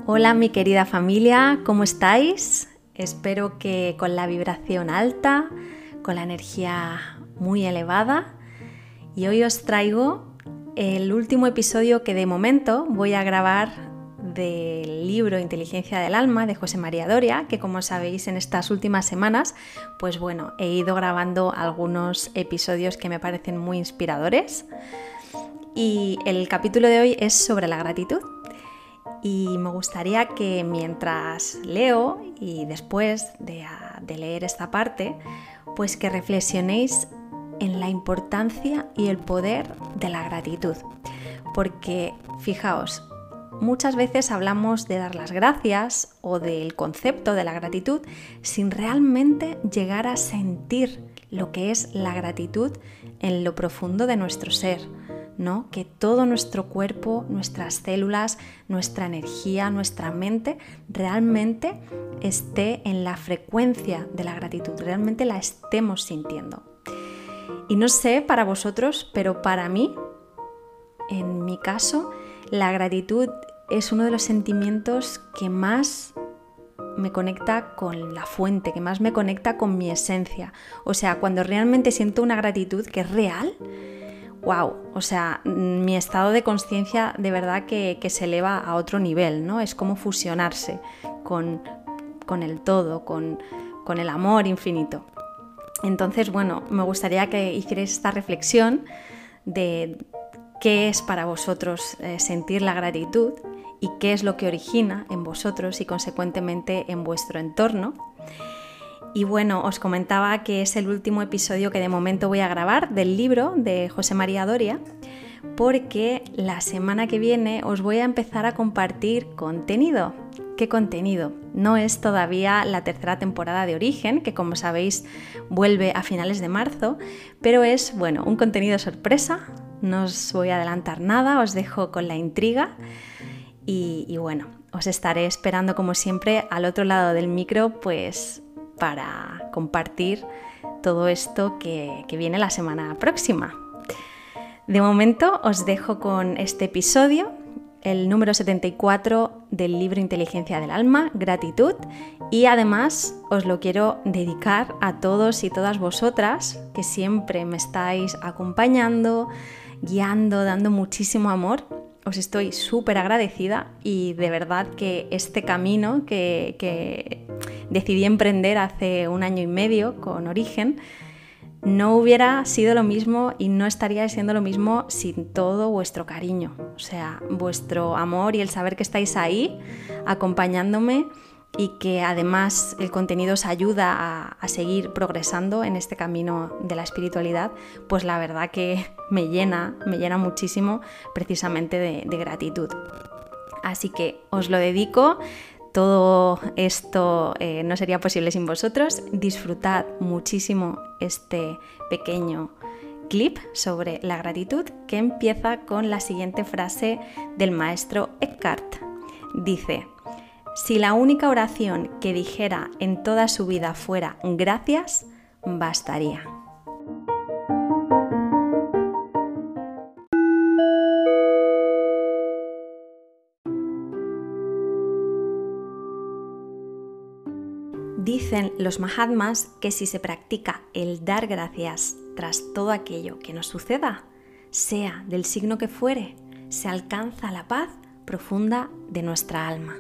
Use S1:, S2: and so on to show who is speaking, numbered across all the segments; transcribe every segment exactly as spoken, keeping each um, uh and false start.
S1: Hola mi querida familia, ¿cómo estáis? Espero que con la vibración alta, con la energía muy elevada, y hoy os traigo el último episodio que de momento voy a grabar del libro Inteligencia del Alma de José María Doria, que como sabéis en estas últimas semanas, pues bueno, he ido grabando algunos episodios que me parecen muy inspiradores y el capítulo de hoy es sobre la gratitud. Y me gustaría que mientras leo y después de, de leer esta parte, pues que reflexionéis en la importancia y el poder de la gratitud. Porque, fijaos, muchas veces hablamos de dar las gracias o del concepto de la gratitud sin realmente llegar a sentir lo que es la gratitud en lo profundo de nuestro ser, ¿no? Que todo nuestro cuerpo, nuestras células, nuestra energía, nuestra mente realmente esté en la frecuencia de la gratitud, realmente la estemos sintiendo. Y no sé para vosotros, pero para mí, en mi caso, la gratitud es uno de los sentimientos que más me conecta con la fuente, que más me conecta con mi esencia. O sea, cuando realmente siento una gratitud que es real, wow, o sea, mi estado de conciencia de verdad que, que se eleva a otro nivel, ¿no? Es como fusionarse con, con el todo, con, con el amor infinito. Entonces, bueno, me gustaría que hicierais esta reflexión de qué es para vosotros eh, sentir la gratitud y qué es lo que origina en vosotros y consecuentemente en vuestro entorno. Y bueno, os comentaba que es el último episodio que de momento voy a grabar del libro de José María Doria, porque la semana que viene os voy a empezar a compartir contenido. ¿Qué contenido? No es todavía la tercera temporada de Origen, que como sabéis vuelve a finales de marzo, pero es, bueno, un contenido sorpresa. No os voy a adelantar nada, os dejo con la intriga y, y bueno, os estaré esperando como siempre al otro lado del micro, pues para compartir todo esto que, que viene la semana próxima. De momento os dejo con este episodio, el número setenta y cuatro del libro Inteligencia del Alma, Gratitud, y además os lo quiero dedicar a todos y todas vosotras que siempre me estáis acompañando, guiando, dando muchísimo amor. Os estoy súper agradecida y de verdad que este camino que, que decidí emprender hace un año y medio con Origen no hubiera sido lo mismo y no estaría siendo lo mismo sin todo vuestro cariño. O sea, vuestro amor y el saber que estáis ahí acompañándome y que además el contenido os ayuda a, a seguir progresando en este camino de la espiritualidad, pues la verdad que me llena, me llena muchísimo precisamente de, de gratitud. Así que os lo dedico, todo esto eh, no sería posible sin vosotros. Disfrutad muchísimo este pequeño clip sobre la gratitud que empieza con la siguiente frase del maestro Eckhart. Dice: si la única oración que dijera en toda su vida fuera gracias, bastaría. Dicen los Mahatmas que si se practica el dar gracias tras todo aquello que nos suceda, sea del signo que fuere, se alcanza la paz profunda de nuestra alma.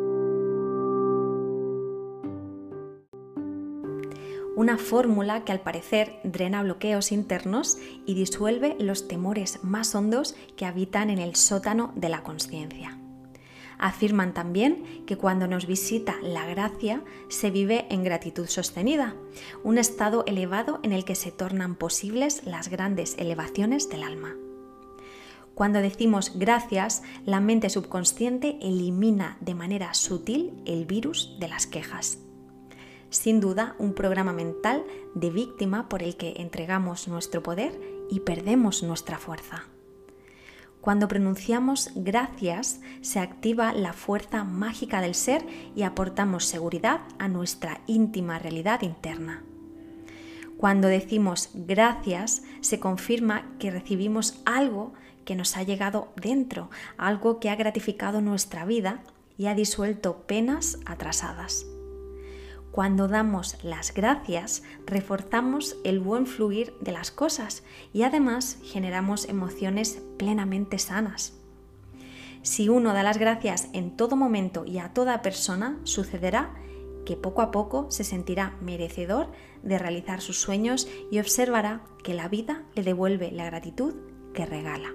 S1: Una fórmula que al parecer drena bloqueos internos y disuelve los temores más hondos que habitan en el sótano de la consciencia. Afirman también que cuando nos visita la gracia se vive en gratitud sostenida, un estado elevado en el que se tornan posibles las grandes elevaciones del alma. Cuando decimos gracias, la mente subconsciente elimina de manera sutil el virus de las quejas. Sin duda, un programa mental de víctima por el que entregamos nuestro poder y perdemos nuestra fuerza. Cuando pronunciamos gracias, se activa la fuerza mágica del ser y aportamos seguridad a nuestra íntima realidad interna. Cuando decimos gracias, se confirma que recibimos algo que nos ha llegado dentro, algo que ha gratificado nuestra vida y ha disuelto penas atrasadas. Cuando damos las gracias, reforzamos el buen fluir de las cosas y además generamos emociones plenamente sanas. Si uno da las gracias en todo momento y a toda persona, sucederá que poco a poco se sentirá merecedor de realizar sus sueños y observará que la vida le devuelve la gratitud que regala.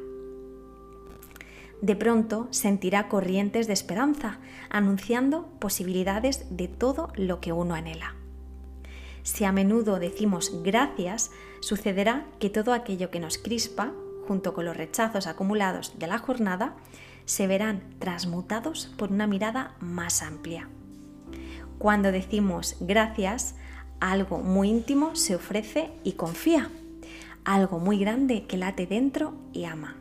S1: De pronto sentirá corrientes de esperanza, anunciando posibilidades de todo lo que uno anhela. Si a menudo decimos gracias, sucederá que todo aquello que nos crispa, junto con los rechazos acumulados de la jornada, se verán transmutados por una mirada más amplia. Cuando decimos gracias, algo muy íntimo se ofrece y confía, algo muy grande que late dentro y ama.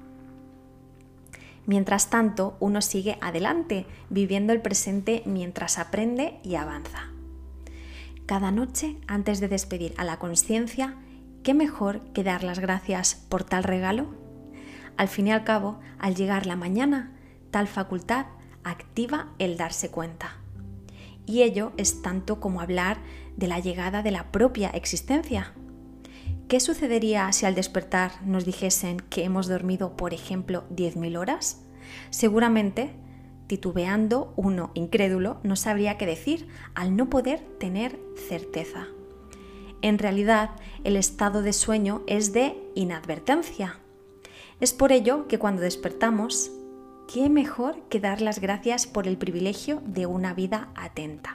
S1: Mientras tanto, uno sigue adelante, viviendo el presente mientras aprende y avanza. Cada noche, antes de despedir a la conciencia, ¿qué mejor que dar las gracias por tal regalo? Al fin y al cabo, al llegar la mañana, tal facultad activa el darse cuenta. Y ello es tanto como hablar de la llegada de la propia existencia. ¿Qué sucedería si al despertar nos dijesen que hemos dormido, por ejemplo, diez mil horas? Seguramente, titubeando, uno incrédulo no sabría qué decir al no poder tener certeza. En realidad, el estado de sueño es de inadvertencia. Es por ello que cuando despertamos, ¿qué mejor que dar las gracias por el privilegio de una vida atenta?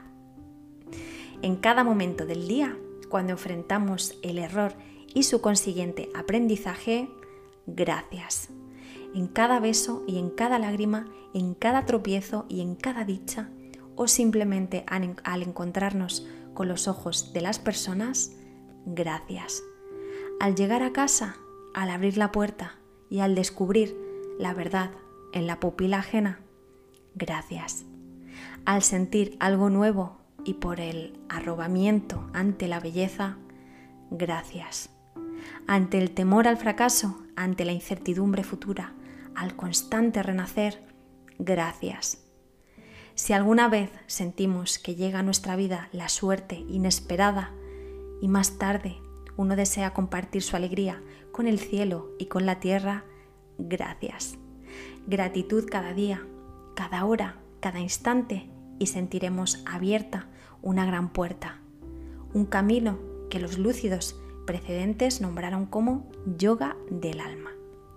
S1: En cada momento del día, cuando enfrentamos el error y su consiguiente aprendizaje, gracias. En cada beso y en cada lágrima, en cada tropiezo y en cada dicha, o simplemente al encontrarnos con los ojos de las personas, gracias. Al llegar a casa, al abrir la puerta y al descubrir la verdad en la pupila ajena, gracias. Al sentir algo nuevo y por el arrobamiento ante la belleza, gracias. Ante el temor al fracaso, ante la incertidumbre futura, al constante renacer, gracias. Si alguna vez sentimos que llega a nuestra vida la suerte inesperada y más tarde uno desea compartir su alegría con el cielo y con la tierra, gracias. Gratitud cada día, cada hora, cada instante y sentiremos abierta una gran puerta, un camino que los lúcidos precedentes nombraron como yoga del alma.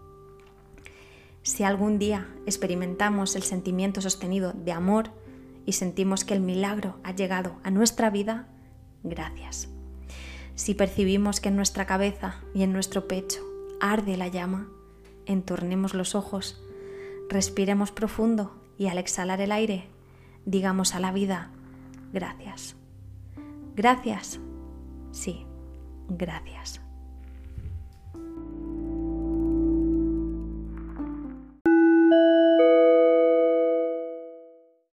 S1: Si algún día experimentamos el sentimiento sostenido de amor y sentimos que el milagro ha llegado a nuestra vida, gracias. Si percibimos que en nuestra cabeza y en nuestro pecho arde la llama, entornemos los ojos, respiremos profundo y al exhalar el aire, digamos a la vida, gracias. Gracias, sí, gracias.